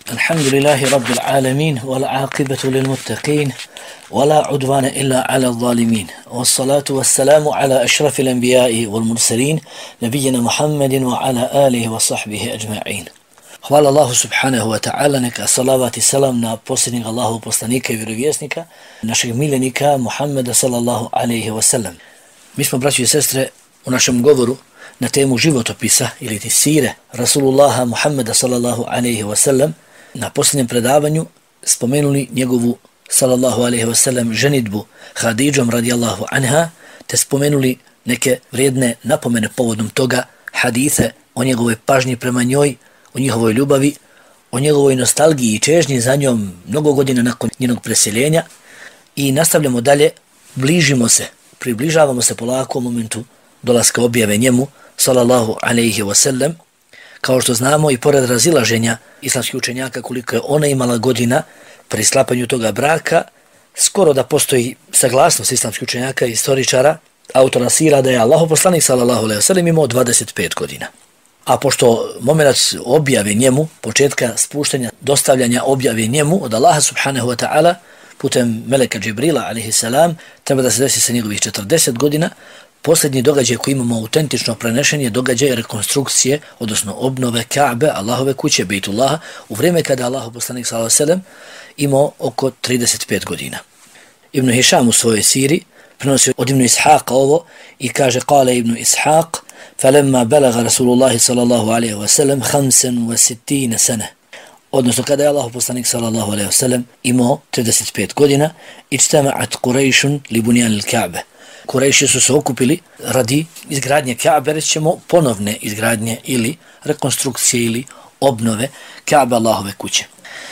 الحمد لله رب العالمين والعاقبة للمتقين ولا عدوان إلا على الظالمين والصلاة والسلام على أشرف الأنبياء والمرسلين نبينا محمد وعلى آله وصحبه أجمعين. Hvala Allahu subhanahu wa ta'ala, neka salavat i salam na posljednjeg Allahu poslanika i vjerovjesnika, našeg miljenika Muhammeda sallallahu alaihi wa sallam. Mi smo, braći i sestre, u našem govoru na temu životopisa ili sire Rasulullaha Muhammeda sallallahu alaihi wa sallam na posljednjem predavanju spomenuli njegovu sallallahu alaihi wa sallam ženidbu Hadidžom radijallahu anha, te spomenuli neke vrijedne napomene povodom toga, hadithe o njegovoj pažnji prema njoj, o njihovoj ljubavi, o njegovoj nostalgiji i čežnji za njom mnogo godina nakon njenog preseljenja. I nastavljamo dalje, približavamo se polako u momentu dolaska objave njemu sallallahu alaihi wa sallam. Kao što znamo, i pored razilaženja islamskih učenjaka koliko je ona imala godina pri sklapanju toga braka, skoro da postoji saglasnost islamskih učenjaka i istoričara, autora sira, da je Allahov poslanik sallallahu alaihi wa sallam imao 25 godina. A pošto moment objave njemu, početka spuštanja, dostavljanja objave njemu od Allaha subhanahu wa ta'ala putem meleka Džibrila alaihi salam, treba da se desi sa njegovih 40 godina, posljednji događaj koji imamo autentično prenešen je događaj rekonstrukcije, odnosno obnove Ka'be, Allahove kuće, Bejtullaha, u vrijeme kada Allahov poslanik sallallahu alejhi ve sellem imao oko 35 godina. Ibn Hišam u svojoj siri prenosi od Ibn Ishaqa ovo i kaže: "Kale Ibn Ishaq, falemma balaga Rasulullahi sallallahu alejhi ve sellem 65 sana." Odnosno kada je Allahov poslanik sallallahu alejhi ve sellem imao 35 godina, ijtama'at Qurayshun li bunyan al-Ka'be. Kurejši su se okupili radi izgradnje Ka'be, rećemo ponovne izgradnje ili rekonstrukcije ili obnove Ka'be, Allahove kuće.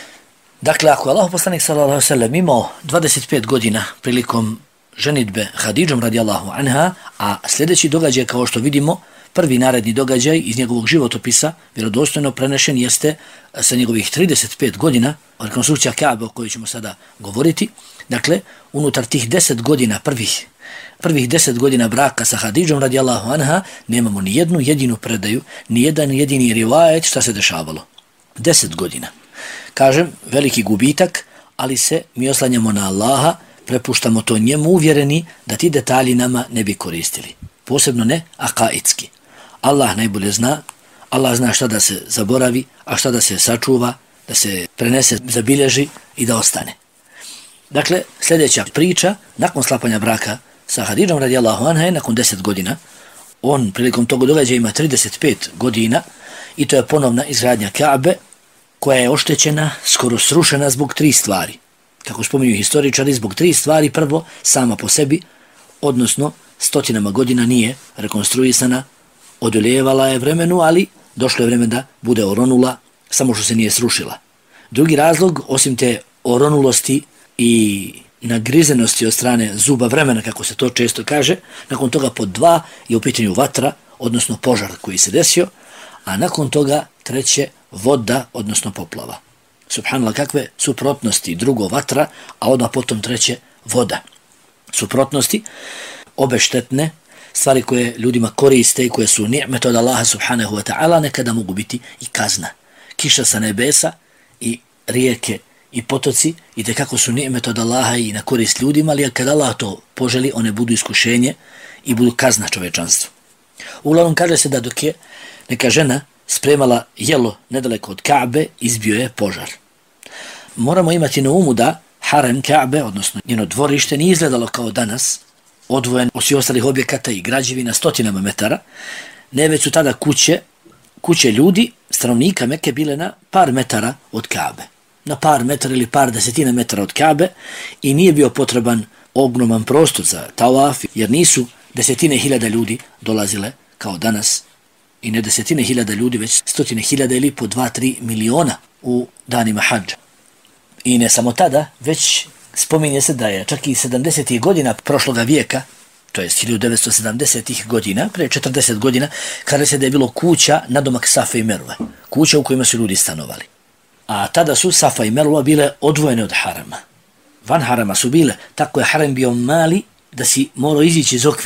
Dakle, ako je Allahov poslanik sallallahu alejhi ve sellem imao 25 godina prilikom ženidbe Hadidžom radijallahu anha, a sljedeći događaj, kao što vidimo, prvi naredni događaj iz njegovog životopisa, vjerodostojno prenešen, jeste sa njegovih 35 godina, rekonstrukcija Ka'be o kojoj ćemo sada govoriti. Dakle, unutar tih 10 godina prvih 10 godina braka sa Hadidžom radijallahu anha nemamo ni jednu jedinu predaju, ni jedan jedini rivajet šta se dešavalo. 10 godina. Kažem, veliki gubitak, ali se mi oslanjamo na Allaha, prepuštamo to njemu uvjereni da ti detalji nama ne bi koristili. Posebno ne akaidski. Allah najbolje zna, Allah zna šta da se zaboravi, a šta da se sačuva, da se prenese, zabilježi i da ostane. Dakle, sljedeća priča, nakon sklapanja braka sa Hadidžom radijallahu anha je nakon 10 godina. On prilikom tog događaja ima 35 godina i to je ponovna izgradnja Ka'be koja je oštećena, skoro srušena zbog 3 stvari. Kako spominju historičari, zbog 3 stvari. Prvo, sama po sebi, odnosno stotinama godina nije rekonstruisana, odoljevala je vremenu, ali došlo je vreme da bude oronula, samo što se nije srušila. Drugi razlog, osim te oronulosti i nagrizenosti od strane zuba vremena, kako se to često kaže, nakon toga pod 2 je u pitanju vatra, odnosno požar koji se desio, a nakon toga treće voda, odnosno poplava. Subhanallah, kakve suprotnosti, drugo vatra, a onda potom treće voda. Suprotnosti, obe štetne, stvari koje ljudima koriste i koje su ni'met od Allaha subhanahu wa ta'ala, nekada mogu biti i kazna. Kiša sa nebesa i rijeke i potoci i tekako su ni'met od Allaha i na korist ljudima, ali kad Allah to poželi, one budu iskušenje i budu kazna čovečanstvu. Uglavnom kaže se da dok je neka žena spremala jelo nedaleko od Ka'be, izbio je požar. Moramo imati na umu da harem Ka'be, odnosno njeno dvorište, nije izgledalo kao danas, odvojen od svih ostalih objekata i građevina stotinama metara, ne, već su tada kuće ljudi, stanovnika Mekke, bile na par metara od Ka'be. Na par metara ili par desetina metara od Ka'be i nije bio potreban ogroman prostor za tawaf, jer nisu desetine hiljada ljudi dolazile kao danas, i ne desetine hiljada ljudi, već stotine hiljada ili po 2-3 miliona u danima hadža. I ne samo tada, već spominje se da je čak i 70. godina prošloga vijeka, to je 1970. godina, pre 40 godina, kada se da je bilo kuća nadomak Safe i Merve, kuća u kojima su ljudi stanovali. A tada su Safa i Merva bile odvojene od harama. Van harama su bile, tako je harem bio mali da si morao izići iz okvira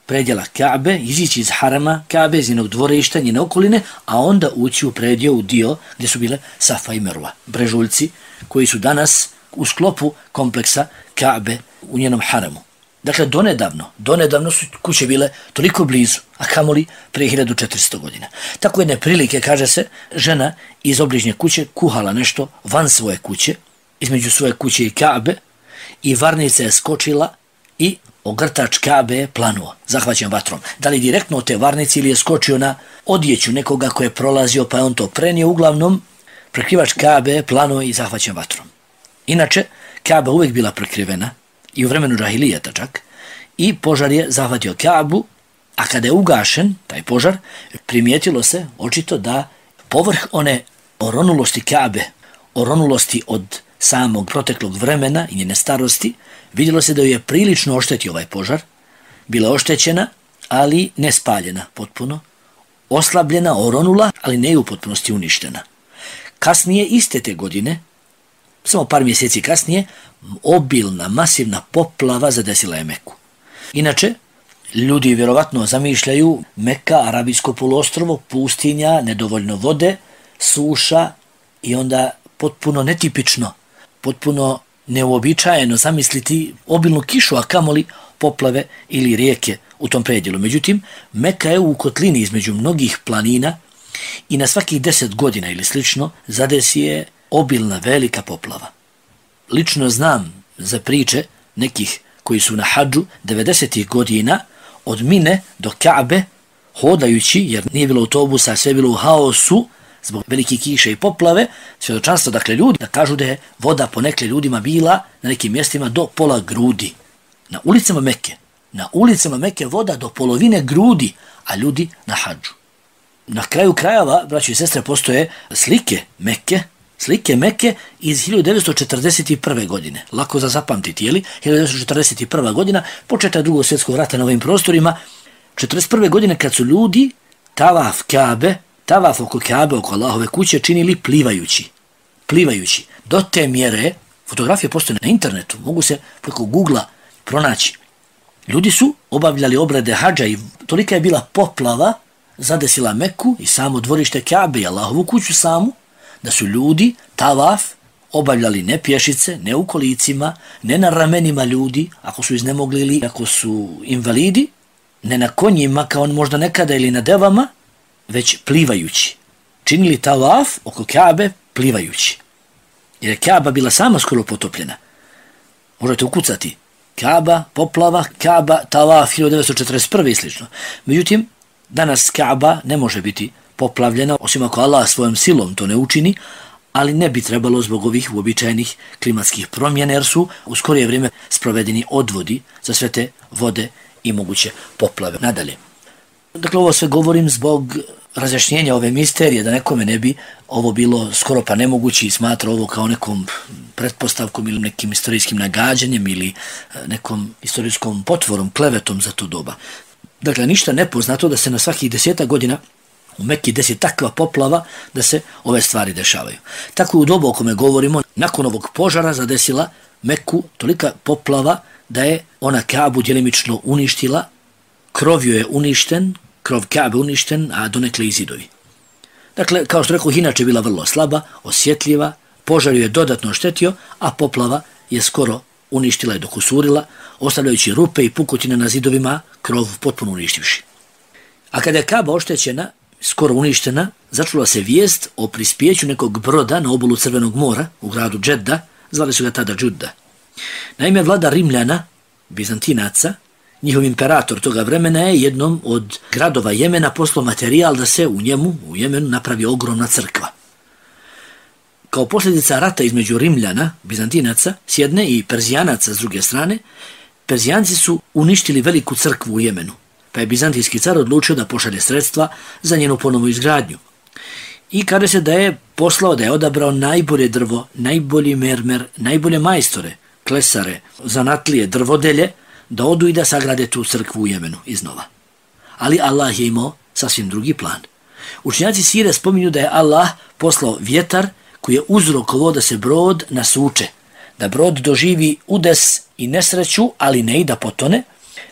predjela Ka'be, izići iz harama Ka'be, iz njenog dvorišta, njene okoline, a onda ući u predio, u dio gdje su bile Safa i Merva, brežuljci koji su danas u sklopu kompleksa Ka'be u njenom haramu. Dakle, donedavno su kuće bile toliko blizu, a kamoli prije 1400 godina. Tako jedne prilike, kaže se, žena iz obližnje kuće kuhala nešto van svoje kuće, između svoje kuće i Ka'be, i varnica je skočila i ogrtač Ka'be je planuo, zahvaćen vatrom. Da li direktno od te varnice ili je skočio na odjeću nekoga koje je prolazio pa je on to prenio, uglavnom prekrivač Ka'be je planuo i zahvaćen vatrom. Inače, Ka'ba uvijek bila prekrivena, i u vremenu džahilijeta čak, i požar je zahvatio Ka'bu, a kada je ugašen taj požar, primijetilo se očito da povrh one oronulosti Ka'be, oronulosti od samog proteklog vremena i njene starosti, vidjelo se da ju je prilično oštetio ovaj požar, bila oštećena, ali ne spaljena potpuno, oslabljena, oronula, ali ne u potpunosti uništena. Kasnije, iste te godine, samo par mjeseci kasnije, obilna, masivna poplava zadesila je Meku. Inače, ljudi vjerovatno zamišljaju Meka, arabijsko poluostrvo, pustinja, nedovoljno vode, suša i onda potpuno netipično, potpuno neuobičajeno zamisliti obilnu kišu, a kamoli poplave ili rijeke u tom predjelu. Međutim, Meka je u kotlini između mnogih planina i na svakih 10 godina ili slično zadesi je obilna velika poplava. Lično znam za priče nekih koji su na hadžu 90. godina od Mine do Ka'be hodajući, jer nije bilo autobusa, sve bilo u haosu zbog velikih kiše i poplave, svjedočanstvo, dakle ljudi, da kažu da je voda ponekle ljudima bila na nekim mjestima do pola grudi. Na ulicama Mekke voda do polovine grudi, a ljudi na hadžu. Na kraju krajeva, braći i sestre, postoje slike Mekke iz 1941. godine. Lako za zapamtiti, jeli? 1941. godina, početak Drugog svjetskog rata na ovim prostorima. 1941. godine kad su ljudi tavaf oko Ka'be, oko Allahove kuće činili plivajući. Do te mjere, fotografije postoje na internetu, mogu se preko Googlea pronaći. Ljudi su obavljali obrede hadža i tolika je bila poplava, zadesila Meku i samo dvorište Ka'be i Allahovu kuću samu, da su ljudi tavaf obavljali ne pješice, ne u kolicima, ne na ramenima ljudi, ako su iznemogli ili ako su invalidi, ne na konjima kao možda nekada ili na devama, već plivajući. Činili tavaf oko Ka'be plivajući. Jer je Ka'ba bila sama skoro potopljena. Možete ukucati Ka'ba, poplava, Ka'ba, tavaf 1941. i slično. Međutim, danas Ka'ba ne može biti poplavljena, osim ako Allah svojom silom to ne učini, ali ne bi trebalo zbog ovih uobičajenih klimatskih promjena, jer su u skorije vrijeme sprovedeni odvodi za sve te vode i moguće poplave. Nadalje. Dakle, ovo sve govorim zbog razjašnjenja ove misterije, da nekome ne bi ovo bilo skoro pa nemoguće i smatra ovo kao nekom pretpostavkom ili nekim istorijskim nagađanjem ili nekom istorijskom potvorom, klevetom za to doba. Dakle, ništa nepoznato da se na svakih 10 godina u Mekki desi takva poplava da se ove stvari dešavaju. Tako u dobu o kome govorimo, nakon ovog požara zadesila Mekku tolika poplava da je ona Ka'bu djelimično uništila, krov joj je uništen, krov Ka'be uništen, a donekle i zidovi. Dakle, kao što rekao, inače bila vrlo slaba, osjetljiva, požar ju je dodatno oštetio, a poplava je skoro uništila i dokusurila, ostavljajući rupe i pukotine na zidovima, krov potpuno uništivši. A kada je Ka'ba oštećena, skoro uništena, začula se vijest o prispjeću nekog broda na obolu Crvenog mora u gradu Džedda, zvali su ga tada Džudda. Naime, vlada Rimljana, Bizantinaca, njihov imperator toga vremena je jednom od gradova Jemena poslao materijal da se u Jemenu napravi ogromna crkva. Kao posljedica rata između Rimljana, Bizantinaca, s jedne i Perzijanaca s druge strane, Perzijanci su uništili veliku crkvu u Jemenu, pa je bizantijski car odlučio da pošalje sredstva za njenu ponovu izgradnju. I kaže se da je poslao, da je odabrao najbolje drvo, najbolji mermer, najbolje majstore, klesare, zanatlije, drvodelje, da odu i da sagrade tu crkvu u Jemenu iznova. Ali Allah je imao sasvim drugi plan. Učenjaci sire spominju da je Allah poslao vjetar koji je uzrokovao da se brod nasuče, da brod doživi udes i nesreću, ali ne i da potone,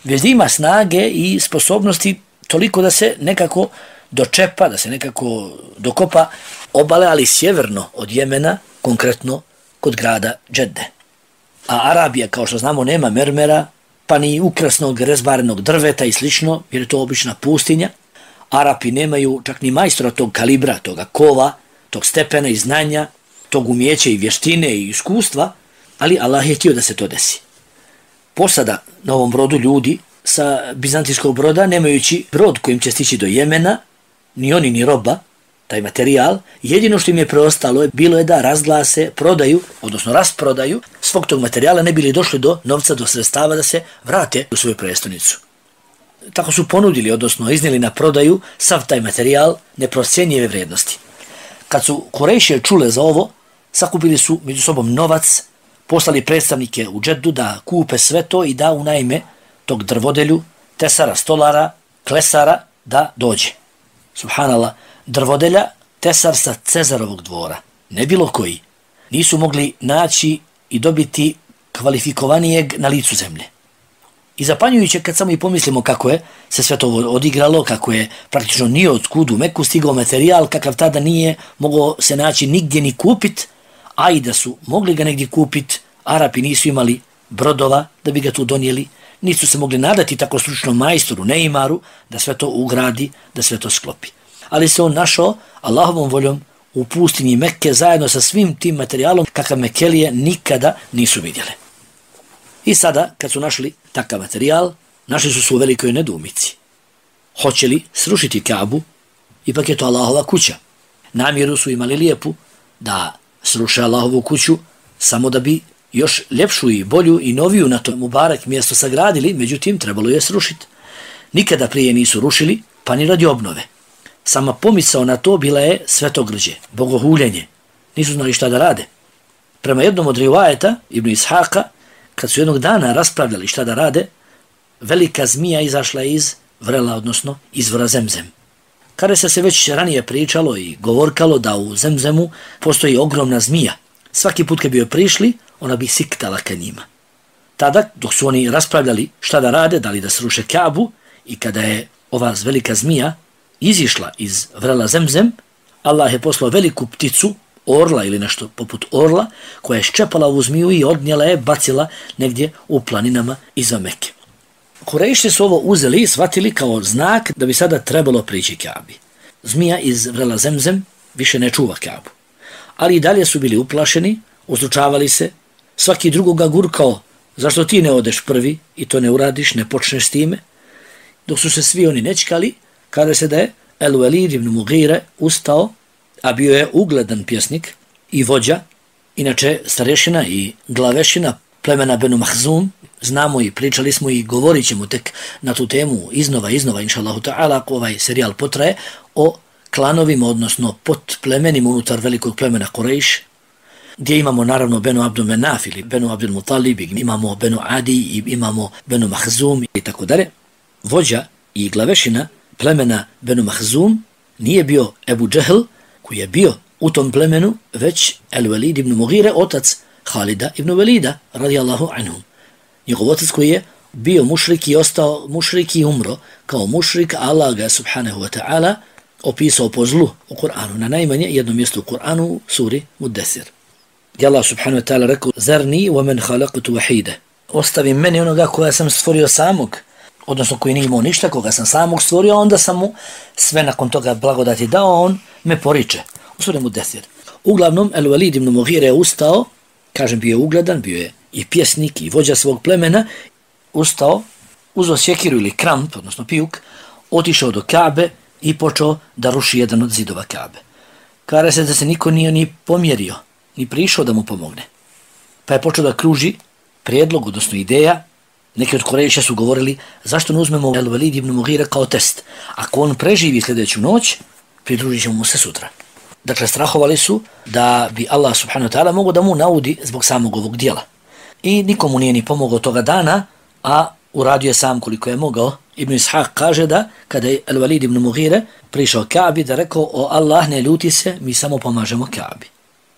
već da ima snage i sposobnosti toliko da se nekako dočepa, da se nekako dokopa obale, ali sjeverno od Jemena, konkretno kod grada Džedde. A Arabija, kao što znamo, nema mermera, pa ni ukrasnog rezbarenog drveta i slično, jer je to obična pustinja. Arapi nemaju čak ni majstora tog kalibra, toga kova, tog stepena i znanja, tog umjeća i vještine i iskustva, ali Allah je htio da se to desi. Posada na ovom brodu ljudi sa bizantijskog broda, nemajući brod kojim će stići do Jemena, ni oni ni roba, taj materijal, jedino što im je preostalo bilo je da razglase, prodaju, odnosno rasprodaju svog tog materijala, ne bili došli do novca, do sredstava da se vrate u svoju prestonicu. Tako su ponudili, odnosno iznijeli na prodaju sav taj materijal neprocjenjive vrijednosti. Kad su Kurejšije čule za ovo, sakupili su među sobom novac, poslali predstavnike u Džeddu da kupe sve to i da unajme tog drvodelju, tesara, stolara, klesara da dođe. Subhanallah, drvodelja, tesar sa Cezarovog dvora, ne bilo koji, nisu mogli naći i dobiti kvalifikovanijeg na licu zemlje. I zapanjujuće kad samo i pomislimo kako je se sve to odigralo, kako je praktično nije od kud u Meku stigao materijal, kakav tada nije mogao se naći nigdje ni kupit, a i da su mogli ga negdje kupit, Arapi nisu imali brodova da bi ga tu donijeli, nisu se mogli nadati tako stručnom majstoru, Neimaru, da sve to ugradi, da sve to sklopi. Ali se on našao Allahovom voljom u pustinji Mekke zajedno sa svim tim materijalom kakav Mekelije nikada nisu vidjeli. I sada, kad su našli takav materijal, našli su se u velikoj nedoumici. Hoće li srušiti Kabu? Ipak je to Allahova kuća. Namjeru su imali lijepu da sruše Allahovu kuću samo da bi još ljepšu i bolju i noviju na to Mubarak mjesto sagradili, međutim trebalo je srušiti. Nikada prije nisu rušili, pa ni radi obnove. Sama pomisao na to bila je svetogrđe, bogohuljenje. Nisu znali šta da rade. Prema jednom od rivajeta, Ibn Ishaka, kad su jednog dana raspravljali šta da rade, velika zmija izašla iz vrela, odnosno izvora Zemzem. Kada se već ranije pričalo i govorkalo da u Zemzemu postoji ogromna zmija. Svaki put kad bi joj prišli, ona bi siktala ka njima. Tada, dok su oni raspravljali šta da rade, da li da sruše Kabu, i kada je ova velika zmija izišla iz vrela Zemzem, Allah je poslao veliku pticu, orla ili nešto poput orla, koja je ščepala ovu zmiju i odnijela je, bacila negdje u planinama iza Mekke. Kurejši su ovo uzeli i shvatili kao znak da bi sada trebalo prići Kabi. Zmija iz vrela Zemzem više ne čuva Kabu. Ali i dalje su bili uplašeni, uzručavali se, svaki drugoga gurkao, zašto ti ne odeš prvi i to ne uradiš, ne počneš s time. Dok su se svi oni nečkali, kada se da je El-Walid ibn Mughire ustao, a bio je ugledan pjesnik i vođa, inače starešina i glavešina plemena Benu Mahzum, znamo i pričali smo i govorit ćemo tek na tu temu iznova, inša Allahu ta'ala, ako ovaj serijal potraje, o klanovima, odnosno pod plemenima unutar velikog plemena Kurejš, gdje imamo naravno Benu Abdul Menaf ili Benu Abdul Mutalib, imamo Benu Adi i imamo Benu Mahzum i tako dalje. Vođa i glavešina plemena Benu Mahzum nije bio Ebu Džehl, koji je bio u tom plemenu, već El-Walid ibn Mughire, otac Halida ibn Walida, radijallahu anhum. Njegov otac koji je bio mušrik i ostao mušrik i umro kao mušrik, Allah ga subhanahu wa ta'ala opisao po zlu u Kur'anu, na najmanje jednom mjestu u Kur'anu, u suri Muddesir. Gdje Allah subhanahu wa ta'ala rekao: Zarni wa men khalaqtu wahida. Ostavi meni onoga koja sam stvorio samog, odnosno koji nije imao ništa, koga sam samog stvorio, onda sam mu sve nakon toga blagodati dao, on me poriče. U suri Muddesir. Uglavnom, El-Walid ibn Mughire je ustao, kažem, bio je ugledan, bio je i pjesnik i vođa svog plemena, ustao, uzeo sjekiru ili kramp, odnosno pijuk, otišao do Kabe i počeo da ruši jedan od zidova Kabe. Kaže se da se niko nije ni pomjerio, ni prišao da mu pomogne. Pa je počeo da kruži prijedlog, odnosno ideja. Neki od Kurejša su govorili: zašto ne uzmemo El-Walid ibn Mughire kao test? Ako on preživi sljedeću noć, pridružit ćemo mu se sutra. Dakle, strahovali su da bi Allah subhanahu wa ta'ala mogao da mu naudi zbog samog ovog dijela. I nikomu nije ni pomogao toga dana, a uradio je sam koliko je mogao. Ibn Ishaq kaže da kada je El-Walid ibn Mughire prišao Kaabi, da rekao: o Allah, ne ljuti se, mi samo pomažemo Kaabi.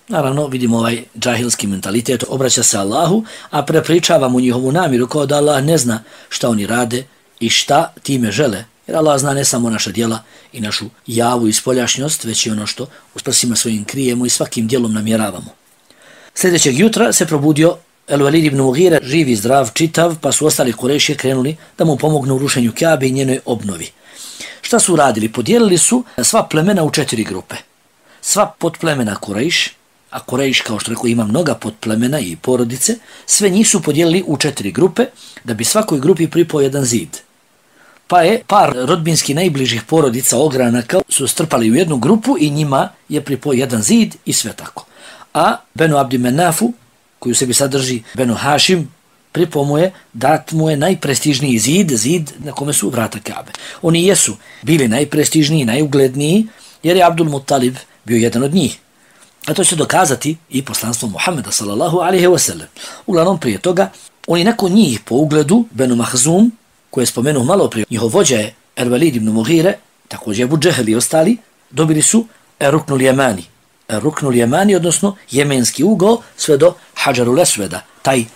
Naravno, vidimo ovaj džahilski mentalitet, obraća se Allahu, a prepričava mu njihovu namjeru kao da Allah ne zna šta oni rade i šta time žele. Jer Allah zna ne samo naša djela i našu javu i spoljašnjost, već i ono što u prsima svojim krijemo i svakim djelom namjeravamo. Sljedećeg jutra se probudio El-Walid ibn Mughira, živ i zdrav, čitav, pa su ostali Kurejši krenuli da mu pomognu u rušenju Kjabe i njenoj obnovi. Šta su uradili? Podijelili su sva plemena u 4 grupe. Sva podplemena Kurejš, a Kurejš, kao što rekao, ima mnoga podplemena i porodice, sve njih su podijelili u 4 grupe, da bi svakoj grupi pripao jedan zid. Pa je par rodbinski najbližih porodica ogranaka su strpali u jednu grupu i njima je pripao jedan zid i sve tako. A Benu Abdi Menafu, koji u sebi sadrži Benu Hašim, pripao mu je, dat mu je najprestižniji zid na kome su vrata Kabe. Oni jesu bili najprestižniji, najugledniji, jer je Abdul Muttalib bio jedan od njih. A to će dokazati i poslanstvo Muhammeda sallallahu alaihi wa sallam. Uglavnom prije toga, oni nakon njih po ugledu, Benu Mahzum, koje je spomenuo malo prije, njihov vođa je El-Walid ibn Mughire, također Abu Džehel i ostali, dobili su Ruknul Jemani. Ruknul Jemani, odnosno jemenski ugao, sve do Hadžarul Esveda, taj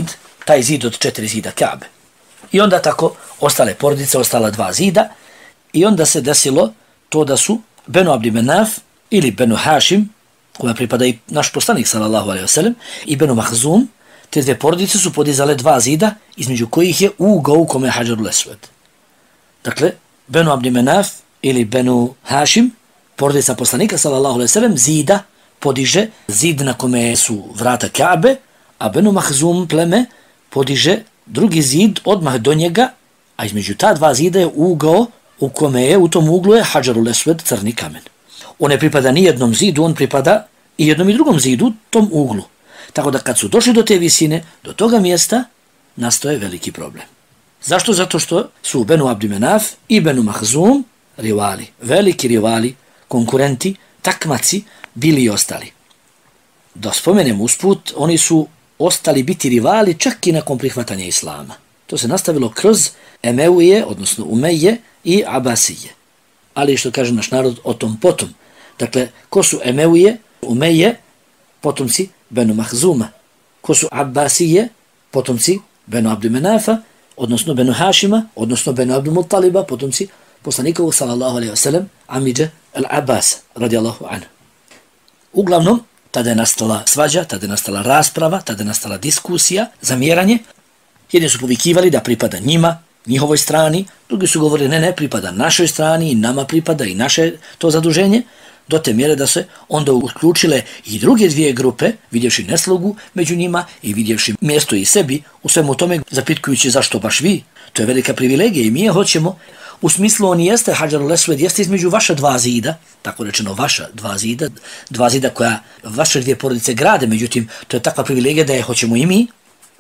zid od 4 zida Kabe. I onda tako ostale porodice, ostala 2 zida, i onda se desilo to da su Benu Abdi Menaf ili Benu Hašim, koja pripada i naš poslanik sallallahu alejhi ve sellem, i Benu Mahzum, te 2 porodice su podizale 2 zida, između kojih je ugao u kome je Hadžarul Esved. Dakle, Benu Abdi Menaf ili Benu Hašim, porodica poslanika sallallahu alejhi ve sellem, zida podiže zid na kome su vrata Kabe, a Benu Mahzum pleme podiže drugi zid odmah do njega, a između ta 2 zida je ugao u kome je, u tom uglu je Hadžarul Esved, crni kamen. On ne pripada ni jednom zidu, on pripada i jednom i drugom zidu, tom uglu. Tako da kad su došli do te visine, do toga mjesta, nastoje veliki problem. Zašto? Zato što su Benu Abdi Menaf i Benu Mahzum rivali, veliki rivali, konkurenti, takmaci, bili i ostali. Da spomenem usput, oni su ostali biti rivali čak i nakon prihvatanja Islama. To se nastavilo kroz Emevije, odnosno Umeje i Abasije. Ali što kaže naš narod, o tom potom. Dakle, ko su Emevije, Umeje, potomci Benu Mahzuma. Ko su Abbasije, potomci Benu Abdi Menafa, odnosno Benu Hašima, odnosno Benu Abdi Muttaliba, potomci poslanikovu sallallahu alejhi ve sellem, Amidže al-Abbas, radijallahu anhu. Uglavnom, tada je nastala svađa, tada je nastala rasprava, tada je nastala diskusija, zamjeranje. Jedni su povikivali da pripada njima, njihovoj strani, drugi su govorili ne, pripada našoj strani i nama pripada i naše to zaduženje, do te mjere da se onda uključile i druge 2 grupe, vidjevši neslogu među njima i vidjevši mjesto i sebi u svemu tome, zapitkujući zašto baš vi. To je velika privilegija i mi je hoćemo. U smislu on jeste, Hadžarul Esved jeste između vaša 2 zida, tako rečeno vaša 2 zida koja vaše 2 porodice grade, međutim to je takva privilegija da je hoćemo i mi.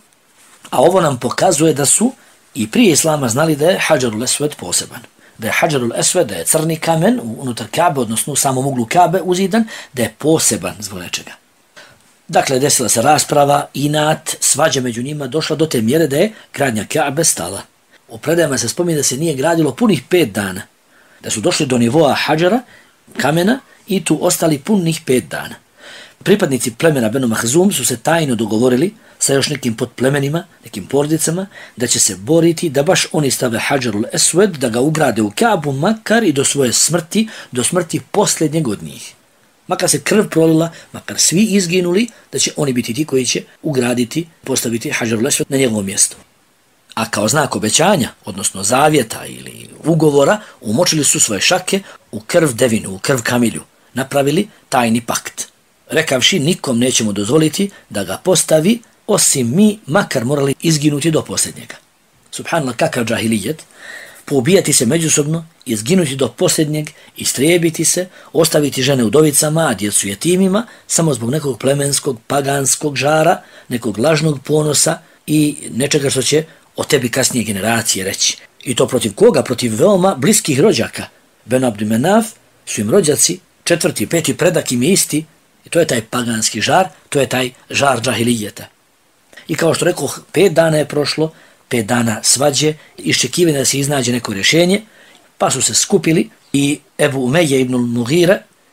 A ovo nam pokazuje da su i prije Islama znali da je Hadžarul Esved poseban. Da je Hadžarul Esved, da je crni kamen unutar Kabe, odnosno u samom uglu Kabe uzidan, da je poseban zbog nečega. Dakle, desila se rasprava, inat, svađa među njima, došla do te mjere da je gradnja Kabe stala. U predajama se spominje da se nije gradilo punih 5 dana. Da su došli do nivoa Hadžara, kamena, i tu ostali punih 5 dana. Pripadnici plemena Benu Mahzum su se tajno dogovorili sa još nekim podplemenima, nekim porodicama, da će se boriti da baš oni stave Hadžarul Esved, da ga ugrade u Kabu, makar i do svoje smrti, do smrti posljednjeg od njih. Makar se krv prolila, makar svi izginuli, da će oni biti ti koji će ugraditi, postaviti Hadžarul Esved na njegovo mjesto. A kao znak obećanja, odnosno zavjeta ili ugovora, umočili su svoje šake u krv devinu, u krv kamilju, napravili tajni pakt. Rekavši, nikom nećemo dozvoliti da ga postavi, osim mi, makar morali izginuti do posljednjega. Subhanallah, kakav džahilijet, poubijati se međusobno, izginuti do posljednjeg, istrijebiti se, ostaviti žene udovicama, a djecu jetimima, samo zbog nekog plemenskog, paganskog žara, nekog lažnog ponosa i nečega što će o tebi kasnije generacije reći. I to protiv koga? Protiv veoma bliskih rođaka. Benu Abdi Menaf su im rođaci, 4., 5. predak im je isti, i to je taj paganski žar, to je taj žar džahilijeta. I kao što rekao, 5 dana je prošlo, 5 dana svađe, iščekivanja da se iznađe neko rješenje, pa su se skupili i Ebu Umeje ibn Mughire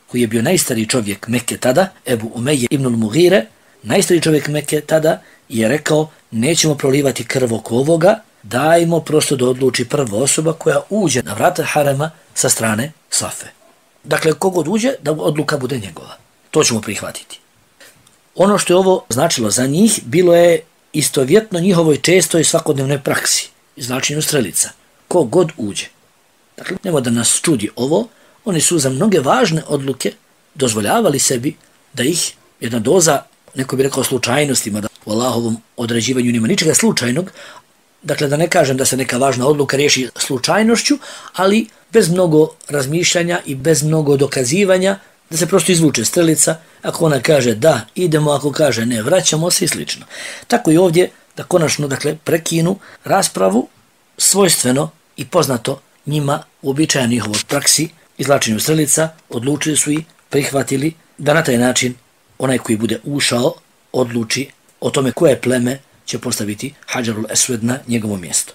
koji je bio najstariji čovjek Mekke tada, Ebu Umeje ibn al-Mughire, najstariji čovjek Mekke tada, je rekao nećemo prolivati krv oko ovoga, dajmo prosto da odluči prva osoba koja uđe na vrata harema sa strane Safe. Dakle, kogod uđe, da odluka bude njegova. To ćemo prihvatiti. Ono što je ovo značilo za njih, bilo je istovjetno njihovoj čestoj svakodnevnoj praksi, izvlačenju strelica. Kogod uđe. Dakle, nemoj da nas čudi ovo, oni su za mnoge važne odluke dozvoljavali sebi da ih jedna doza, neko bi rekao slučajnostima, da u Allahovom određivanju nima ničega slučajnog, dakle da ne kažem da se neka važna odluka riješi slučajnošću, ali bez mnogo razmišljanja i bez mnogo dokazivanja, da se prosto izvuče strelica, ako ona kaže da, idemo, ako kaže ne, vraćamo se i slično. Tako i ovdje da konačno prekinu raspravu svojstveno i poznato njima uobičajeno njihovoj praksi, izvlačenju strelica, odlučili su i prihvatili da na taj način onaj koji bude ušao odluči o tome koje pleme će postaviti Hadžarul Eswed na njegovo mjesto.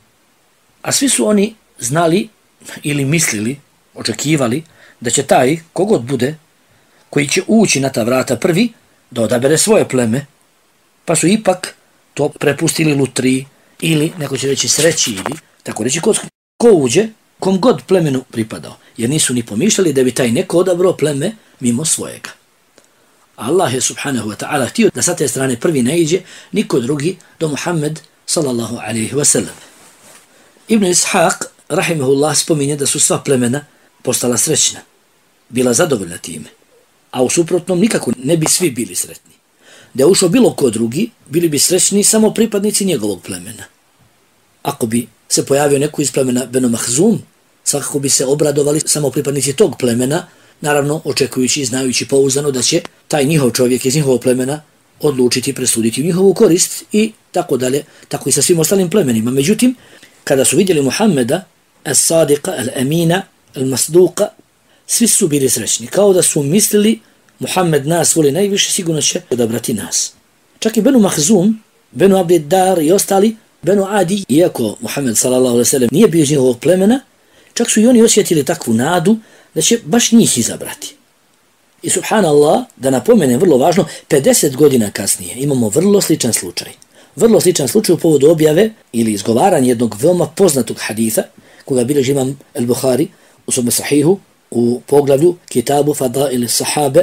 A svi su oni znali ili mislili, očekivali da će taj, kogod bude, koji će ući na ta vrata prvi, da odabere svoje pleme, pa su ipak to prepustili lutriji ili, neko će reći sreći ili, tako reći, ko uđe, kom god plemenu pripadao, jer nisu ni pomišljali da bi taj neko odabrao pleme mimo svojega. Allah je subhanahu wa ta'ala htio da sa te strane prvi ne iđe niko drugi do Muhammed sallallahu alaihi wa sallam. Ibn Ishaq, rahimahullah, spominje da su sva plemena postala srećna, bila zadovoljna time, a u suprotnom nikako ne bi svi bili sretni. Da je ušao bilo ko drugi, bili bi srećni samo pripadnici njegovog plemena. Ako bi se pojavio neko iz plemena Benu Mahzum, svakako bi se obradovali samo pripadnici tog plemena, naravno očekujući i znajući pouzdano da će taj njihov čovjek iz njihovog plemena odlučiti, presuditi u njihovu korist i tako dalje, tako i sa svim ostalim plemenima. Međutim, kada su vidjeli Muhammeda, as-Sadiqa, al-Amina, al-Masduqa, svi su bili srećni, kao da su mislili Muhammed nas voli najviše, sigurno će odabrati nas. Čak i Benu Mahzum, Benu Abdid Dar i ostali, Benu Adi, iako Muhammed sallallahu alejhi ve sellem nije bio iz njihovog plemena, čak su i oni osjetili takvu nadu da će baš njih izabrati. I subhanallah, da napomenem vrlo važno, 50 godina kasnije imamo vrlo sličan slučaj. Vrlo sličan slučaj u povodu objave ili izgovaranja jednog veoma poznatog haditha, koga bilježi imam al-Bukhari u svome sahihu, u poglavlju Kitabu Fadail Sahabe,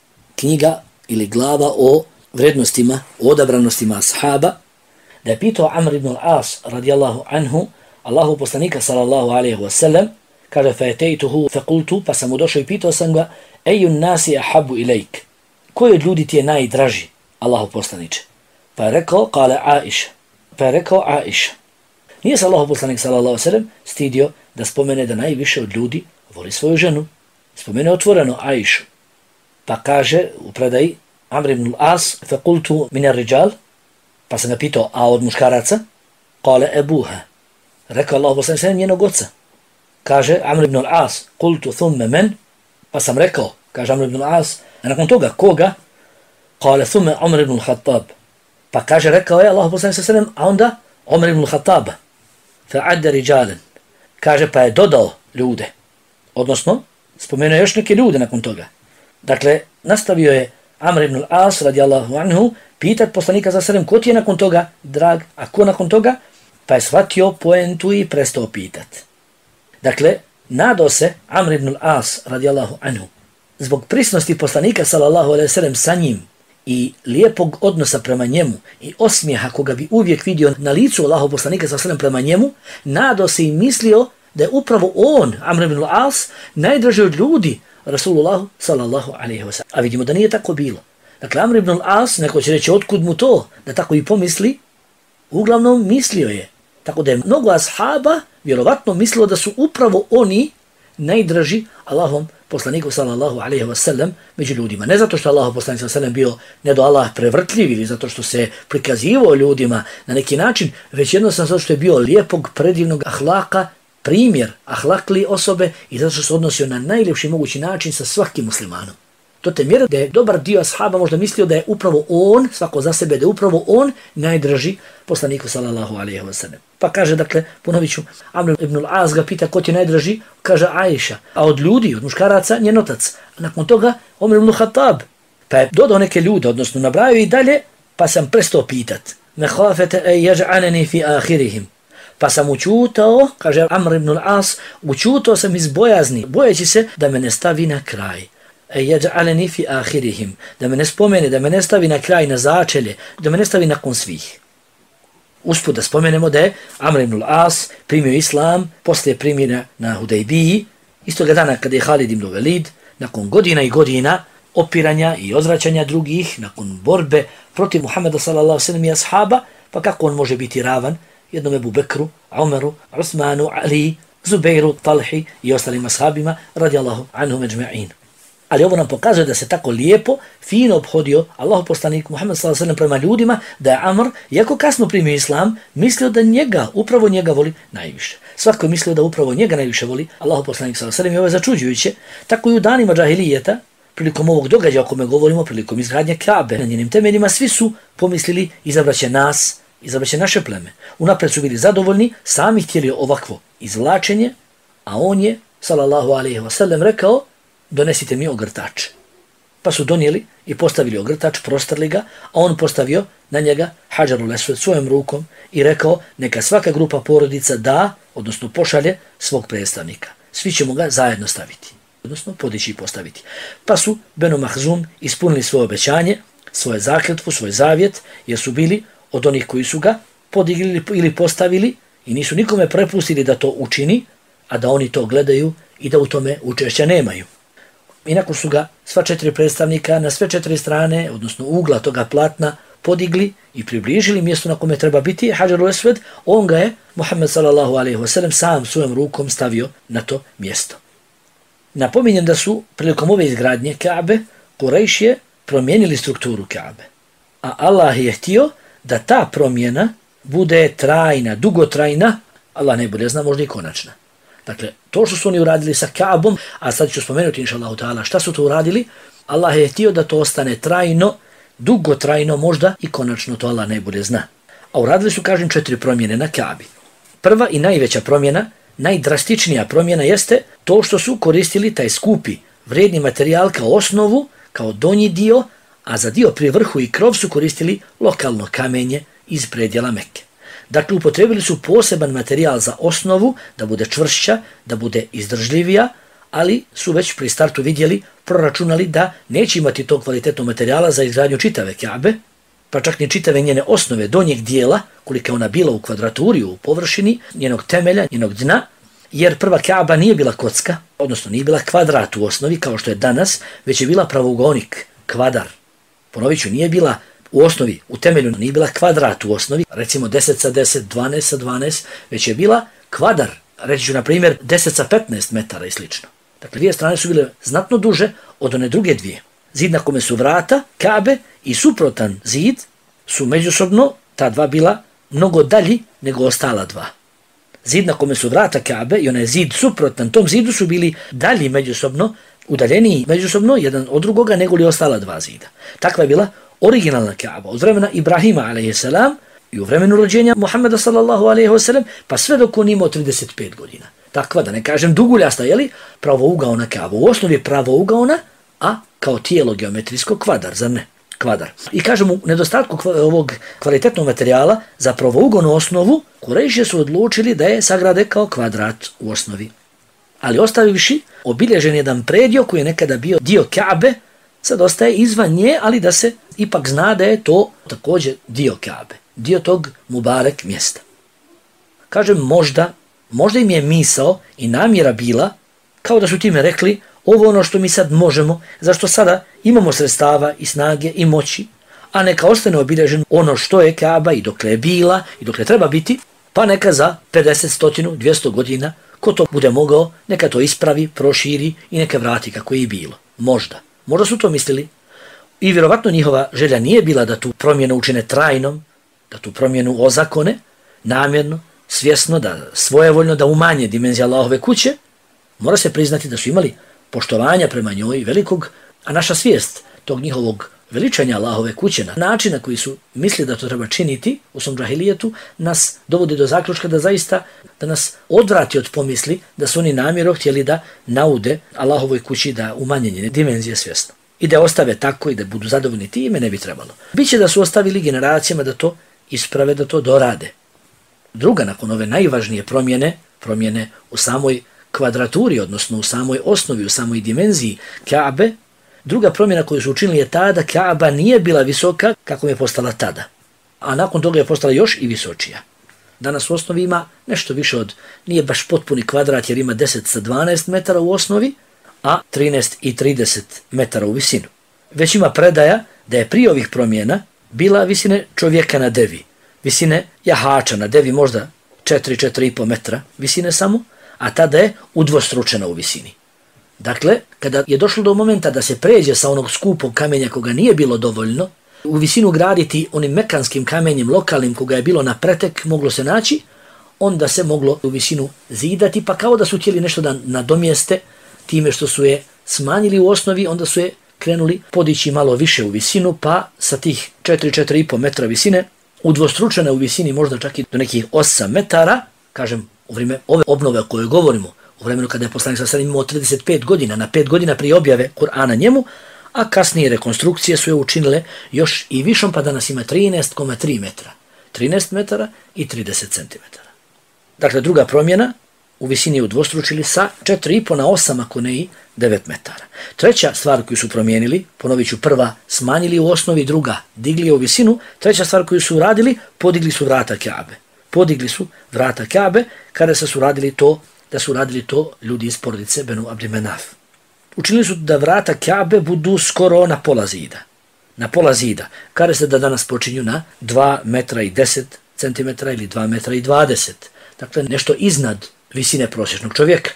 knjiga ili glava o vrednostima, o odabranostima ashaba, da je pitao Amr ibn al-As radijallahu anhu, Allahu poslanika sallallahu alaihi wa sallam, kaže fa'ataytuhu faqultu, pa sam mu došao i pitao sam ga, ejun nasi ahabu ilajk, koji od ljudi ti je najdraži, Allahu poslaniče? Pa je rekao, kale Aisha. Pa je rekao Aisha. Nije se Allahu poslanik sallallahu alaihi wa sallam stidio da spomene da najviše od ljudi voli svoju ženu. Spomene otvoreno Aishu. Pa kaže u predaji Amr ibn al-As, faqultu min ar-rijal, pa sam ga pitao, a od muškaraca? Kale Ebuha. Rekao Allahu poslanik sallallahu njenog oca. Kaže Amr ibn al-As, qultu thumma men, pa sam rekao, kaže Amr ibn al-As, nakon toga koga? Kale thumma Umar ibn al-Khattab. Pa kaže, rekao je Allahu poslanik sallallahu alejhi ve sellem, a onda Umar ibn al-Khattaba. Fa'adda rijalan. Kaže, pa je dodao ljude. Odnosno, spomenuo još neke ljude nakon toga. Dakle, nastavio je Amr ibn al-As radijallahu anhu pitat poslanika sallallahu alejhi ve sellem, ko ti je nakon toga drag, a ko nakon toga? Pa je shvatio poentu i prestao pitat. Dakle, nadao se Amr ibn al-As radijallahu anhu zbog prisnosti poslanika sallallahu alejhi ve sellem sa njim i lijepog odnosa prema njemu i osmijeha koga bi uvijek vidio na licu Allahov poslanika sallallahu alejhi ve sellem prema njemu, nadao se i mislio da je upravo on, Amr ibn al-As, najdraži od ljudi Rasulullahu sallallahu alejhi ve sellem. A vidimo da nije tako bilo. Dakle, Amr ibn al-As, neko će reći otkud mu to, da tako i pomisli, uglavnom mislio je. Tako da je mnogo ashaba vjerovatno mislilo da su upravo oni najdraži Allahom poslaniku sallallahu alejhi ve sellem među ljudima. Ne zato što Allahov poslanik sallallahu alejhi ve sellem bio ne do Allah prevrtljiv ili zato što se prikazivao ljudima na neki način, već jednostavno zato što je bio lijepog, predivnog ahlaka, primjer ahlakli osobe i zato što se odnosio na najljepši mogući način sa svakim muslimanom. Do te mjere da je dobar dio ashaba možda mislio da je upravo on, svako za sebe, da je upravo on najdraži poslaniku sallallahu alejhi ve sellem. Pa kaže, dakle, ponovit ću, Amr ibn al-As ga pita ko ti je najdraži, kaže Ajša, a od ljudi, od muškaraca, njen otac. A nakon toga Omer ibn Khattab. Pa je dodao neke ljude, odnosno nabrajao i dalje, pa sam prestao pitat. Mehafete yaj'alani fi akhirihim. Pa sam učutao, kaže Amr ibn al-As, učutao sam iz bojazni, bojeći se da me ne stavi na kraj. Yaj'alani fi akhirihim, da me ne spomene, da me ne stavi na kraj, na začelje, da me ne stavi nakon svih. Usput da spomenemo da je Amr ibn al-As primio islam poslije primjera na Hudejbiji, istoga dana kada je Halid ibn Velid, nakon godina i godina opiranja i odvraćanja drugih, nakon borbe protiv Muhammeda sallallahu alejhi ve sellem i ashaba, pa kako on može biti ravan jednom Ebu Bekru, Umaru, Usmanu, Ali, Zubeiru, Talhi i ostalim ashabima radijallahu anhum ejma'in. Ali ovo nam pokazuje da se tako lijepo, fino obhodio Allahu poslanik Muhammed sallallahu alejhi ve sellem prema ljudima, da je Amr, iako kasno primio islam, mislio da njega, upravo njega voli najviše. Svako je mislio da upravo njega najviše voli Allahu poslanik sallallahu alejhi ve sellem i ovo je začuđujuće. Tako i u danima džahilijeta, prilikom ovog događaja o kome govorimo, prilikom izgradnje Kabe, na njenim temeljima, svi su pomislili izabraće nas, izabraće naše pleme. Unapred su bili zadovoljni, sami htjeli ovakvo izvlačenje, a on je, sallallahu alejhi ve sellem, rekao, donesite mi ogrtač. Pa su donijeli i postavili ogrtač, prostrli ga, a on postavio na njega Hadžarul Esved svojom rukom i rekao, neka svaka grupa porodica da, odnosno pošalje svog predstavnika. Svi ćemo ga zajedno staviti, odnosno podići i postaviti. Pa su Benu Mahzum ispunili svoje obećanje, svoje zakletvu, svoj zavjet, jer su bili od onih koji su ga podigli ili postavili i nisu nikome prepustili da to učini, a da oni to gledaju i da u tome učešća nemaju. I nakon su ga sva četiri predstavnika na sve četiri strane, odnosno ugla toga platna, podigli i približili mjesto na kome treba biti Hadžarul Esved, on ga je, Muhammed sallallahu alejhi ve sellem, sam svojom rukom stavio na to mjesto. Napominjem da su prilikom ove izgradnje Kabe, Kurejšije promijenili strukturu Kabe. A Allah je htio da ta promjena bude trajna, dugotrajna, Allah najbolje zna, možda i konačna. Dakle, to što su oni uradili sa Kaabom, a sad ću spomenuti inšallahu ta'ala šta su to uradili, Allah je htio da to ostane trajno, dugotrajno možda i konačno, to Allah najbolje zna. A uradili su, kažem, 4 promjene na Kaabi. Prva i najveća promjena, najdrastičnija promjena jeste to što su koristili taj skupi vrijedni materijal kao osnovu, kao donji dio, a za dio pri vrhu i krov su koristili lokalno kamenje iz predjela Mekke. Dakle, upotrebili su poseban materijal za osnovu, da bude čvršća, da bude izdržljivija, ali su već pri startu vidjeli, proračunali da neće imati tog kvalitetnog materijala za izgradnju čitave Kabe, pa čak ni čitave njene osnove donjeg dijela, kolika ona bila u kvadraturi, u površini, njenog temelja, njenog dna, jer prva Kaaba nije bila kocka, odnosno nije bila kvadrat u osnovi kao što je danas, već je bila pravougonik, kvadar. Ponovit ću, nije bila u osnovi, u temelju nije bila kvadrat u osnovi, recimo 10 sa 10, 12 sa 12, već je bila kvadar, reći ću na primjer 10 sa 15 metara i slično. Dakle, dvije strane su bile znatno duže od one druge dvije. Zid na kome su vrata, Kabe i suprotan zid su međusobno, ta dva bila mnogo dalji nego ostala dva. Zid na kome su vrata Kabe i onaj zid suprotan tom zidu su bili dalji međusobno, udaljeniji međusobno jedan od drugoga nego li ostala dva zida. Takva je bila originalna Kaaba od vremena Ibrahima a.s. i u vremenu rođenja Muhammeda sallallahu alejhi ve sellem, pa sve dok on imao 35 godina. Takva, da ne kažem duguljasta, jeli, pravougaona Kaaba. U osnovi je pravougaona, a kao tijelo geometrijsko kvadar, zar ne? Kvadar. I kažem, u nedostatku ovog kvalitetnog materijala za pravougaonu osnovu, Kurejšije su odlučili da je sagrade kao kvadrat u osnovi. Ali ostavivši obilježen jedan predio koji je nekada bio dio Kabe, sad ostaje izvan nje, ali da se ipak zna da je to također dio Kabe, dio tog Mubarek mjesta. Kažem, možda im je misao i namjera bila, kao da su time rekli, ovo ono što mi sad možemo, zašto sada imamo sredstava i snage i moći, a neka ostane obilježen ono što je Kaaba i dokle je bila i dokle treba biti, pa neka za 50, 100, 200 godina, ko to bude mogao, neka to ispravi, proširi i neka vrati kako je i bilo. Možda su to mislili. I vjerovatno njihova želja nije bila da tu promjenu učine trajnom, da tu promjenu ozakone, namjerno, svjesno, da svojevoljno da umanje dimenzije Allahove kuće. Mora se priznati da su imali poštovanja prema njoj, velikog A naša svijest tog njihovog veličanja Allahove kuće, na način na koji su misli da to treba činiti u svom džahilijetu, nas dovodi do zaključka da zaista da nas odvrati od pomisli da su oni namjerno htjeli da naude Allahovoj kući da umanjenje dimenzije svjesno. I da ostave tako i da budu zadovoljni time ne bi trebalo. Biće da su ostavili generacijama da to isprave, da to dorade. Druga, nakon ove najvažnije promjene u samoj kvadraturi, odnosno u samoj osnovi, u samoj dimenziji Kaabe, druga promjena koju su učinili je ta da Kaaba nije bila visoka kako je postala tada. A nakon toga je postala još i visočija. Danas u osnovi ima nešto više od, nije baš potpuni kvadrat jer ima 10 sa 12 metara u osnovi, a 13 i 30 metara u visinu. Već ima predaja da je prije ovih promjena bila visine čovjeka na devi, visine jahača na devi možda 4,5 metra visine samo, a tada je udvostručena u visini. Dakle, kada je došlo do momenta da se pređe sa onog skupog kamenja koga nije bilo dovoljno, u visinu graditi onim mekanskim kamenjem lokalnim koga je bilo na pretek moglo se naći, onda se moglo u visinu zidati, pa kao da su htjeli nešto da nadomjeste time što su je smanjili u osnovi, onda su je krenuli podići malo više u visinu, pa sa tih 4,5 metra visine, udvostručene u visini možda čak i do nekih 8 metara, kažem, u vrijeme ove obnove o kojoj govorimo, u vremenu kada je poslanik sallallahu alejhi ve sellem imao 35 godina, na 5 godina prije objave Kur'ana njemu, a kasnije rekonstrukcije su je učinile još i višom, pa danas ima 13,3 metra. 13 metara i 30 centimetara. Dakle, druga promjena, u visini je udvostručili sa 4,5 na 8, ako ne i 9 metara. Treća stvar koju su promijenili, ponovit ću, prva, smanjili u osnovi, druga, digli u visinu. Treća stvar koju su uradili, podigli su vrata Kaabe. Podigli su vrata Kaabe kada su radili to, da su radili to ljudi iz porodice Benu Abdimenaf. Učinili su da vrata Kaabe budu skoro na pola zida. Na pola zida, kada se da danas počinju na 2 metra i 10 centimetra ili 2 metra i 20. Dakle, nešto iznad visine prosječnog čovjeka.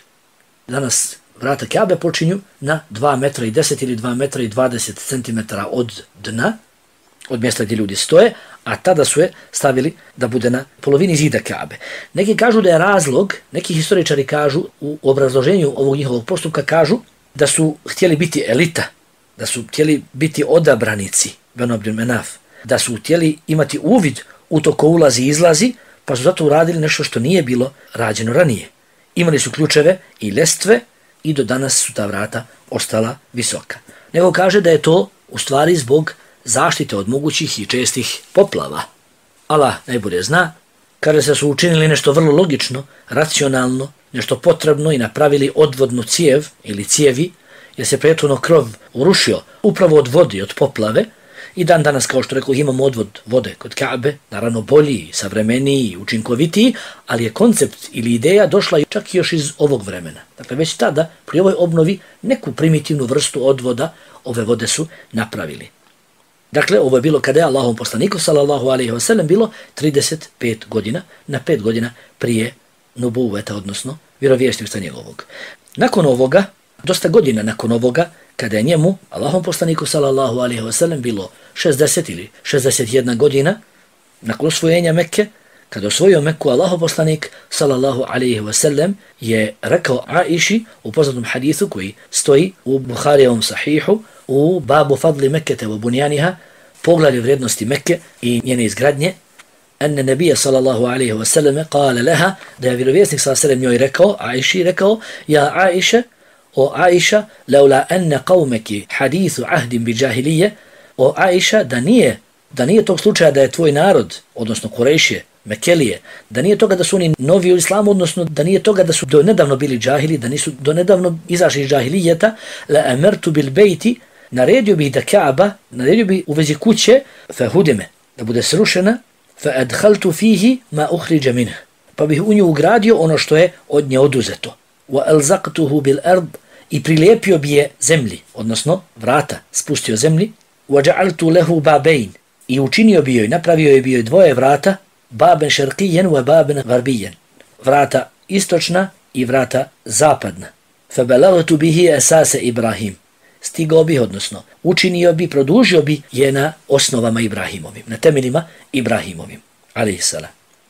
Danas vrata Kaabe počinju na 2 metra i 10 ili 2 metra i 20 centimetara od dna, od mjesta gdje ljudi stoje, a tada su je stavili da bude na polovini zida Kaabe. Neki kažu da je razlog, neki historičari kažu u obrazloženju ovog njihovog postupka kažu da su htjeli biti elita, da su htjeli biti odabranici Benu Abdimenaf, da su htjeli imati uvid u to ko ulazi i izlazi, pa su zato uradili nešto što nije bilo rađeno ranije. Imali su ključeve i lestve i do danas su ta vrata ostala visoka. Nego kaže da je to u stvari zbog zaštite od mogućih i čestih poplava. Allah najbolje zna, kada se su učinili nešto vrlo logično, racionalno, nešto potrebno i napravili odvodnu cijev ili cijevi, jer se prethodno krov urušio upravo od vode, od poplave, i dan danas, kao što rekao, imamo odvod vode kod Kaabe, naravno bolji, savremeniji, učinkovitiji, ali je koncept ili ideja došla čak i još iz ovog vremena. Dakle, već tada, pri ovoj obnovi, neku primitivnu vrstu odvoda ove vode su napravili. Dakle, ovo je bilo kada je Allahom poslaniku, sallallahu alejhi ve sellem, bilo 35 godina, na 5 godina prije nubuveta, odnosno vjerovjesništva njegovog. Nakon ovoga, dosta godina nakon ovoga, kada je njemu, Allahom poslaniku, sallallahu alejhi ve sellem, bilo 60 ili 61 godina, nakon osvojenja Mekke, kada osvojio Mekku, Allahov poslanik, sallallahu alejhi ve sellem, je rekao Aiši u poznatom hadisu koji stoji u Buharijevom sahihu, u babu fadli Mekkete u bunjaniha, poglavlje vrijednosti Mekke i njene izgradnje, enne nebija sallallahu alejhi ve selleme kale leha, da je vjerovjesnik sallallahu alejhi ve sellem njoj rekao, Aiši rekao, ja Aiše, o Aiša, laula enne qavmeki hadithu ahdin bi džahilije, o Aiša, da nije tog slučaja da je tvoj narod, odnosno Kurejšije, Mekelije, da nije toga da su oni novi u islamu, odnosno da nije toga da su do nedavno bili džahili, da nisu do nedavno izašli iz džahilijeta, la amertu bil bejti, naredio bi da Kaaba, naredio bi u vezi kuće, fa hudime, da bude srušena, fa adhaltu fihi ma uhriđa minha, pa bih u nju ugradio ono što je od nje oduzeto. Wa alzaqtuhu bil ard, i prilijepio bi je zemlji, odnosno vrata, spustio zemlji, wa ja'altu lahu babain, i učinio bi joj, napravio je bi joj dvoje vrata, baben šarqijen wa baben garbijen, vrata istočna i vrata zapadna. Fa balagtu bihi asase Ibrahim, stigao bi, odnosno učinio bi, produžio bi je na osnovama Ibrahimovim, na temeljima Ibrahimovim, alejhi salam.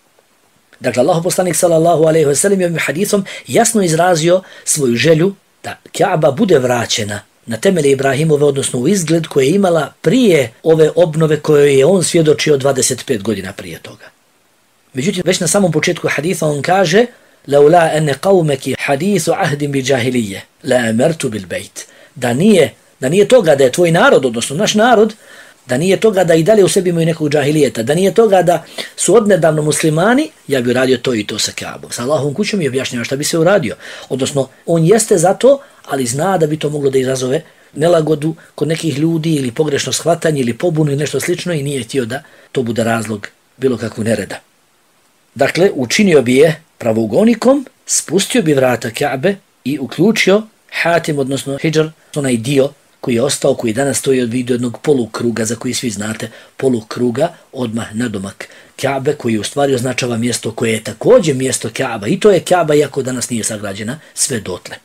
Dakle, Allahov poslanik sallallahu alejhi ve sellem je ovim hadisom jasno izrazio svoju želju da Kaaba bude vraćena na temelje Ibrahimove, odnosno u izgled koje je imala prije ove obnove koje je on svjedočio 25 godina prije toga. Međutim, već na samom početku haditha on kaže laula ene qawmeki hadithu ahdim bi džahilije la emertu bil bejt. Da nije toga da je tvoj narod, odnosno naš narod, da nije toga da i dalje u sebi imaju nekog džahilijeta, da nije toga da su odnedavno muslimani, ja bi uradio to i to sa Kaabom. Sa Allahovom kućom i objašnjava šta bi se uradio. Odnosno, on jeste za to, ali zna da bi to moglo da izazove nelagodu kod nekih ljudi ili pogrešno shvatanje ili pobunu ili nešto slično i nije htio da to bude razlog bilo kakvog nereda. Dakle, učinio bi je pravogonikom, spustio bi vrata Kaabe i uključio Hatim, odnosno Hidžr, onaj dio koji je ostao, koji danas stoji od vidu jednog polukruga, za koji svi znate, polukruga odmah nadomak Kaabe, koji u stvari označava mjesto koje je također mjesto Kaaba. I to je Kaaba, iako danas nije sagrađena sve dotle.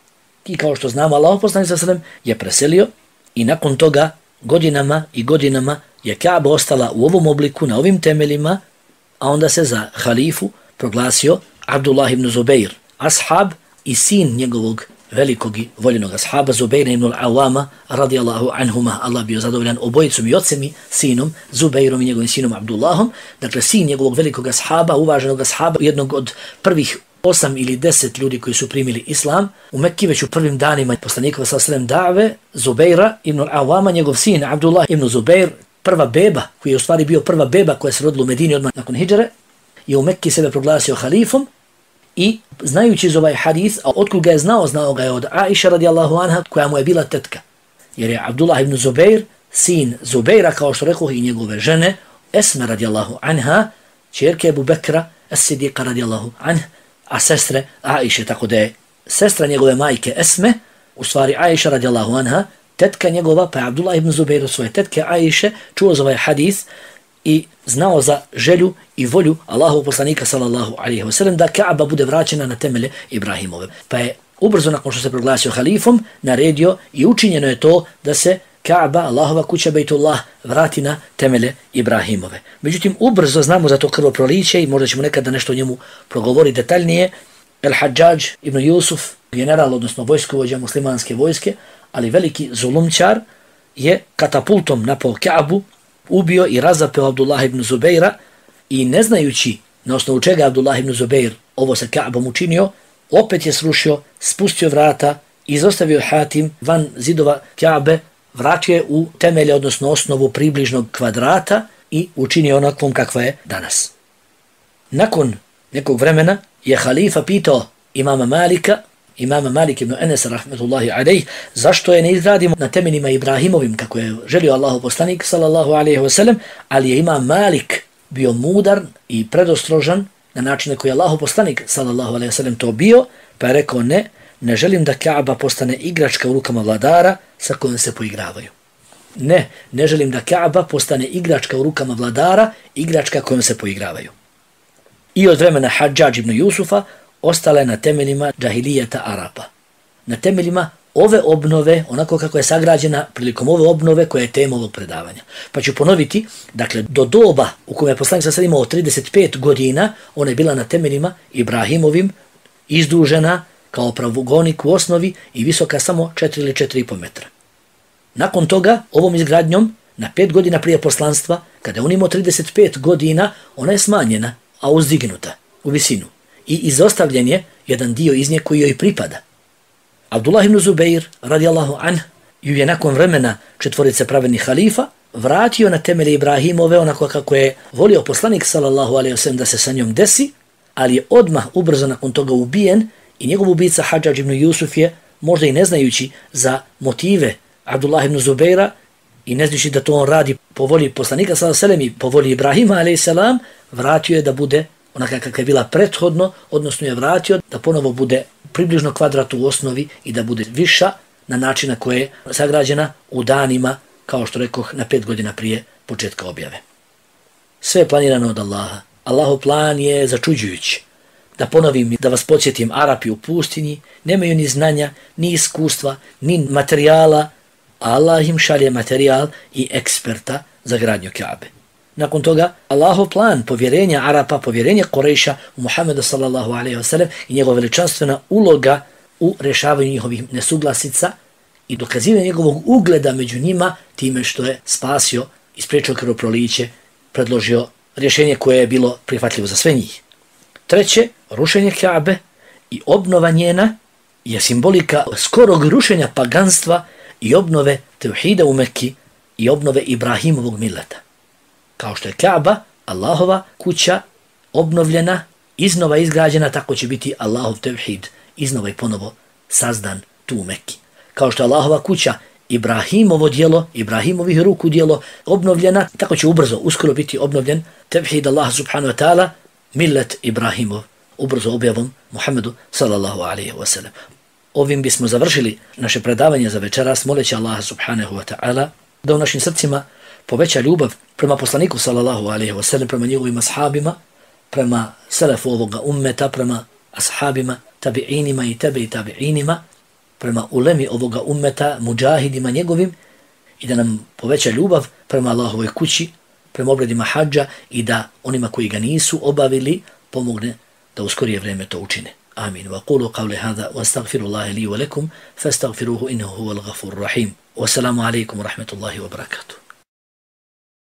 I kao što znamo, Allahov poslanik sallallahu alejhi ve sellem je preselio i nakon toga godinama i godinama je Kaaba ostala u ovom obliku, na ovim temeljima, a onda se za halifu proglasio Abdullah ibn Zubair, ashab i sin njegovog velikog i voljenog ashaba Zubaira ibn al-Awama radijallahu anhuma. Allah bio zadovoljan obojicom i ocem i sinom Zubairom i njegovim sinom Abdullahom. Dakle, sin njegovog velikog ashaba, uvaženog ashaba, jednog od prvih 8 ili 10 ljudi koji su primili islam. U Mekki već u prvim danima poslanikova sallallahu da've Zubaira ibn al-Awama, njegov sin Abdullah ibn Zubair, prva beba, koji je u stvari bio prva beba koja se rodila u Medini odmah nakon hidžre, je u Mekki sebe proglasio halifom. I znajući iz ovaj hadis, a otkud ga je znao ga je od Aisha radijallahu anha, koja mu je bila tetka. Jer je Abdullah ibn Zubair, sin Zubaira, kao što rekao, i njegove žene, Esme radijallahu anha, čerke Ebu Bekra, As-Siddiqa radijallahu anha, a sestre Aisha, tako da je sestra njegove majke Esme, u stvari Aisha radijallahu anha, tetka njegova, pa je Abdullah ibn Zubair od svoje tetke Aisha čuo za ovaj hadis i znao za želju i volju Allahovog poslanika sallallahu alejhi ve sellem da Kaaba bude vraćena na temelje Ibrahimove. Pa je ubrzo nakon što se proglasio halifom naredio i učinjeno je to da se Kaaba, Allahova kuća Bejtullah, vrati na temelje Ibrahimove. Međutim, ubrzo znamo za to krvoproliće i možda ćemo nekada nešto o njemu progovori detaljnije. El-Hadžadž ibn Jusuf, general, odnosno vojskovođa muslimanske vojske, ali veliki zulumčar, je katapultom napao Kaabu, ubio i razapeo Abdullah ibn Zubaira i ne znajući na osnovu čega Abdullah ibn Zubair ovo sa Kaabom učinio, opet je srušio, spustio vrata, izostavio Hatim van zidova Kaabe, vratio je u temelje, odnosno osnovu približnog kvadrata i učinio onakvom kakva je danas. Nakon nekog vremena je halifa pitao imama Malik ibn Enes rahmetullahi alejh, zašto je ne izgradimo na temeljima Ibrahimovim kako je želio Allahov poslanik sallallahu alejhi ve sellem, ali je imam Malik bio mudar i predostrožan na način koji je Allahov poslanik sallallahu alejhi ve sellem to bio, pa je rekao ne želim da Kaaba postane igračka u rukama vladara sa kojim se poigravaju. Ne želim da Kaaba postane igračka u rukama vladara, igračka kojom se poigravaju. I od vremena Hadžadž ibn Jusufa ostala je na temeljima džahilijeta Arapa. Na temeljima ove obnove, onako kako je sagrađena prilikom ove obnove koja je tema ovog predavanja. Pa ću ponoviti, dakle, do doba u kojem je poslanik sad imao 35 godina, ona je bila na temeljima Ibrahimovim, izdužena kao pravogonik u osnovi i visoka samo 4 ili 4,5 metra. Nakon toga, ovom izgradnjom, na 5 godina prije poslanstva, kada je on imao 35 godina, ona je smanjena, a uzdignuta u visinu. I izostavljen je jedan dio iz nje koji joj pripada. Abdullah ibn Zubair, radijallahu anh, ju je nakon vremena četvorice pravednih halifa vratio na temelje Ibrahimove onako kako je volio poslanik sallallahu alejhi ve sellem da se sa njom desi, ali je odmah ubrzo nakon toga ubijen i njegov ubica Hadžadž ibn Jusuf je, možda i ne znajući za motive Abdullah ibn Zubaira i ne znajući da to on radi po volji poslanika sallallahu alejhi ve sellem i po volji Ibrahima alejhi selam, vratio je da bude onaka kakva je bila prethodno, odnosno je vratio da ponovo bude približno kvadratu u osnovi i da bude viša na način na koje je sagrađena u danima, kao što rekoh, na 5 godina prije početka objave. Sve je planirano od Allaha. Allahov plan je začuđujući. Da ponovim, da vas podsjetim, Arapi u pustinji nemaju ni znanja, ni iskustva, ni materijala, a Allah im šalje materijal i eksperta za gradnju Kaabe. Nakon toga, Allahov plan povjerenja Arapa, povjerenja Kurejša u Muhammeda sallallahu alejhi ve sellem i njegova veličanstvena uloga u rješavanju njihovih nesuglasica i dokazivanje njegovog ugleda među njima time što je spasio, ispriječio krvoproliće, predložio rješenje koje je bilo prihvatljivo za sve njih. Treće, rušenje Kaabe i obnova njena je simbolika skorog rušenja paganstva i obnove tevhida u Mekki i obnove Ibrahimovog mileta. Kao što je Kaaba, Allahova kuća, obnovljena, iznova izgrađena, tako će biti Allahov tevhid iznova i ponovo sazdan tu u Mekki. Kao što je Allahova kuća, Ibrahimovo djelo, Ibrahimovih ruku djelo obnovljena, tako će uskoro biti obnovljen tevhid Allah subhanahu wa ta'ala, millet Ibrahimov, ubrzo objavom Muhammedu sallallahu alaihi wa sallam. Ovim bismo završili naše predavanje za večeras, moleći Allaha subhanahu wa ta'ala da u našim srcima poveća ljubav prema poslaniku sallallahu alaihi wa sallam, prema njegovim ashabima, prema selefu ovoga ummeta, prema ashabima, tabi'inima i tabi'inima, prema ulemi ovoga ummeta, muđahidima njegovim, i da nam poveća ljubav prema Allahovoj kući, prema obredima hađa i da onima koji ga nisu obavili pomogne da u skorije vrijeme to učine. Amin. Wa qulu qawli hadha wa astaghfirullaha li wa lakum fastaghfiruhu innahu huwal ghafurur rahim. Wassalamu alaikum wa rahmatullahi wa barakatuh.